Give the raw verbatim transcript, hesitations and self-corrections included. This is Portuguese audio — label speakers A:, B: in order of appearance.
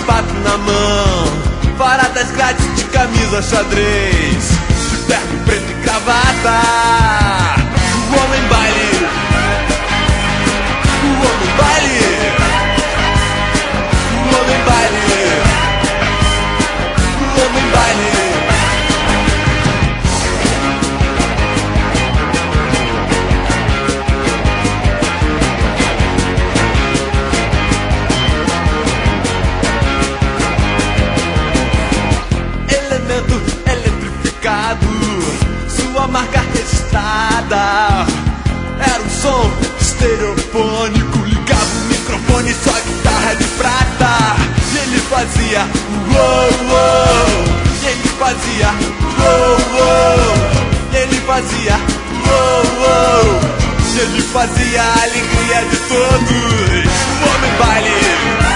A: sapato na mão, paradas grátis de camisa xadrez, de terno preto e gravata. O homem baile, o homem baile, o homem baile, o homem baile. Eletrificado, sua marca registrada era um som estereofônico. Ligava o microfone, sua guitarra de prata. E ele fazia uou, uou. E ele fazia uou, uou. E ele fazia uou, uou. E ele fazia a alegria de todos. O homem baile.